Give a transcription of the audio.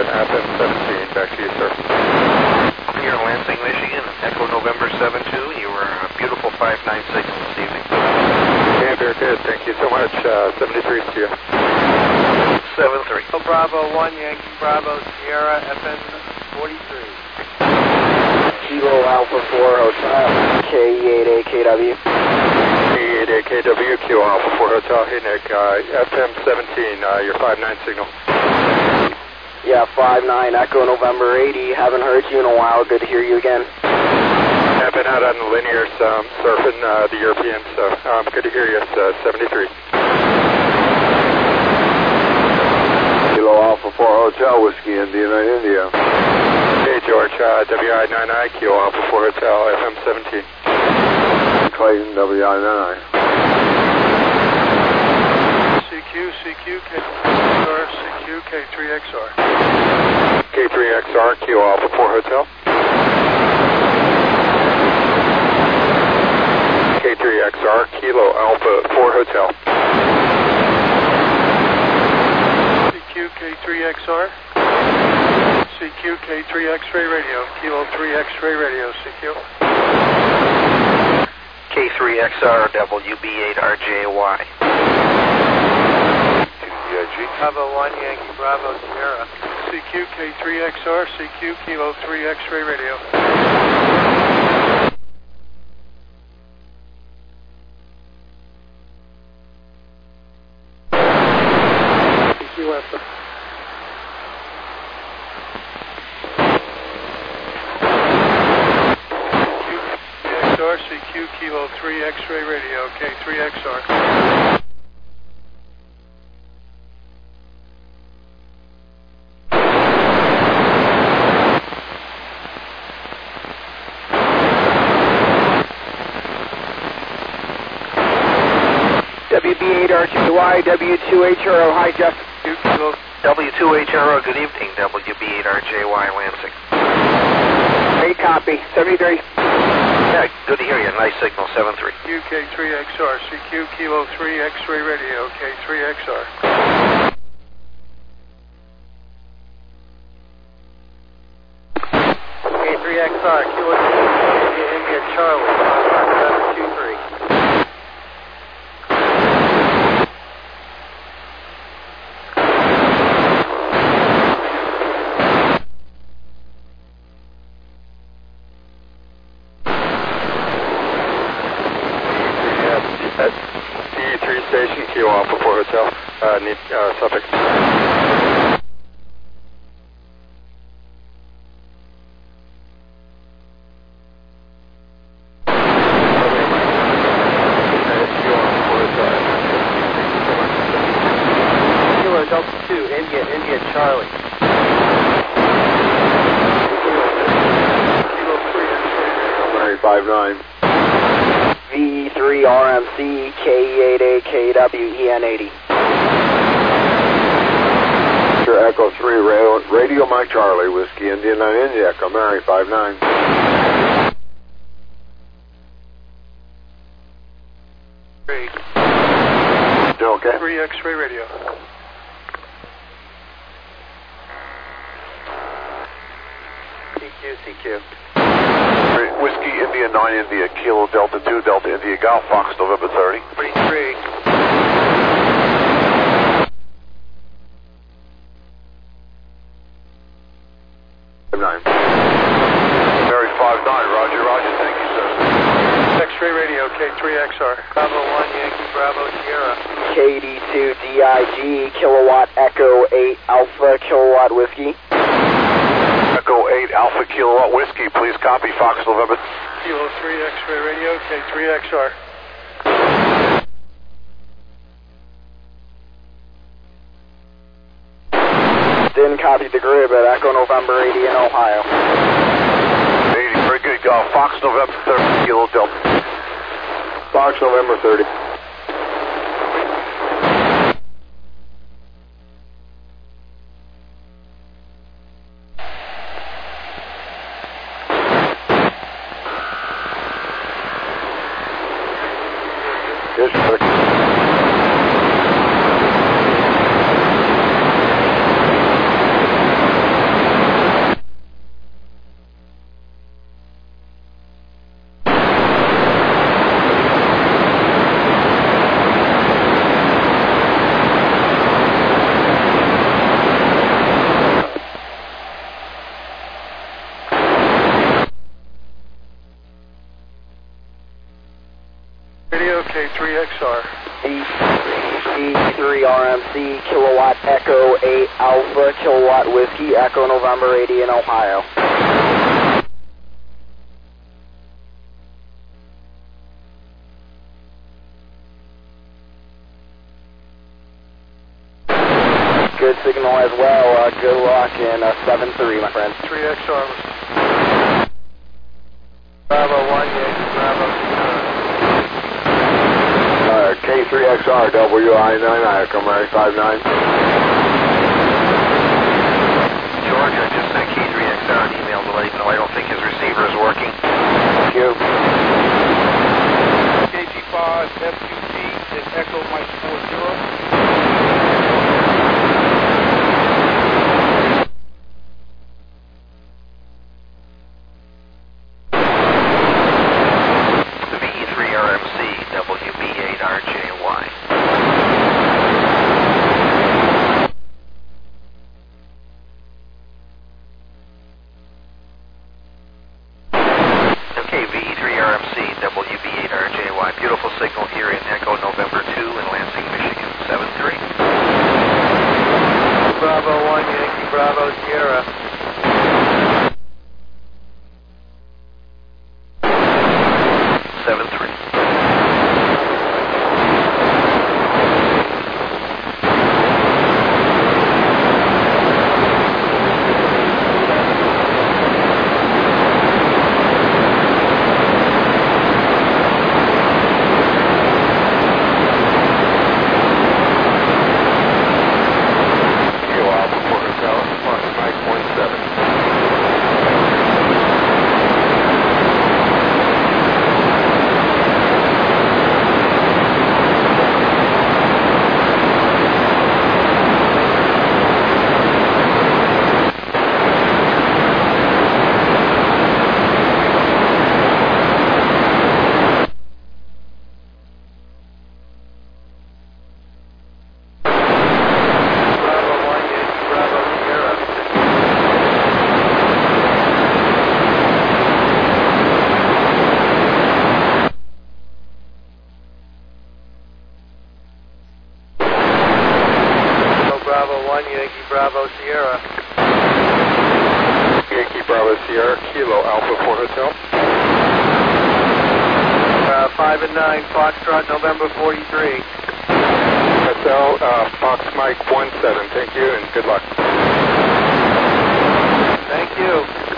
at FM 17. Back to you, sir. Here in Lansing, Michigan, Echo November 72. You were a beautiful 596 this evening. Okay, very good. Thank you so much. 73 to you. 73. Bravo 1, Yankee Bravo Sierra, FM 43. Kilo Alpha 4 Hotel, K88KW. K88KW, Kilo Alpha 4 Hotel. Hey, Nick, FM 17, your 59 signal. Yeah, 59, Echo November 80. Haven't heard you in a while. Good to hear you again. I've been out on the linear, surfing the European, so good to hear you. It's 73. Kilo Alpha 4 Hotel, Whiskey India. Hey, George, WI-9I, Kilo Alpha 4 Hotel, FM 17. Clayton, WI-9I. CQ, K3XR, CQ, K3XR. K3XR, Kilo Alpha 4 Hotel. K3XR, Kilo Alpha 4 Hotel. CQ, K3XR. CQ, K3 X-ray radio. Kilo 3 X-ray radio, CQ. K3XR, WB8RJY. Bravo 1, Yankee Bravo Sierra. CQ, K3XR, CQ, Kilo 3 X-ray radio. CQ Alpha. CQ, Kilo 3 X-ray radio, K3XR. WB8RGY, W2HRO, hi Jeff. W2HRO, good evening, WB8RJY Lansing. Great copy, 73. Yeah, good to hear you. Nice signal, 73. UK3XR, CQ Kilo 3 X-ray radio, K3XR. K3XR, Kilo 2 India Charlie, 723. D3 station, Kilo Alpha 4 Hotel, need suffix. Kilo Delta 2, India Charlie. Kilo 3 Mary 59. V3RMC, K88KW, EN80. Echo 3, Radio Mike Charlie, Whiskey India 9 India, Echo Mary 59. Still okay? 3 X-ray radio. CQ. Whiskey India 9 India, Kilo Delta 2 Delta India Golf Fox, November 30. 33. Mary 59, Roger, thank you, sir. X-ray radio, K3XR. Bravo 1, Yankee Bravo Sierra. KD2DIG, Kilowatt Echo 8 Alpha Kilowatt Whiskey. Echo 8 Alpha Kilowatt Whiskey, please copy Fox November. Kilo 3 X-ray radio, K3XR. Didn't copy the grid at Echo November 80 in Ohio. 80, very good. Fox November 30, Kilo Delta. Fox November 30. Yes, sir. RMC, Kilowatt Echo 8 Alpha, Kilowatt Whiskey, Echo November 80 in Ohio. Good signal as well. Good luck in 7-3, my friend. 3XR. Bravo 1, Yankee Bravo Sierra. K3XR, WI99, come right, 59. George, I just sent K3XR an email to let him know I don't think his receiver is working. Thank you. KG5, FQT, and Echo Mike 40. WB8RJY. Beautiful signal here in Echo November 2 in Lansing, Michigan, 7-3. Bravo 1, Yankee Bravo Sierra. 7-3. Bravo 1, Yankee Bravo Sierra. Yankee Bravo Sierra, Kilo Alpha 4 Hotel. 5 and 9, Foxtrot, November 43. Hotel, Fox Mike 17, thank you and good luck. Thank you.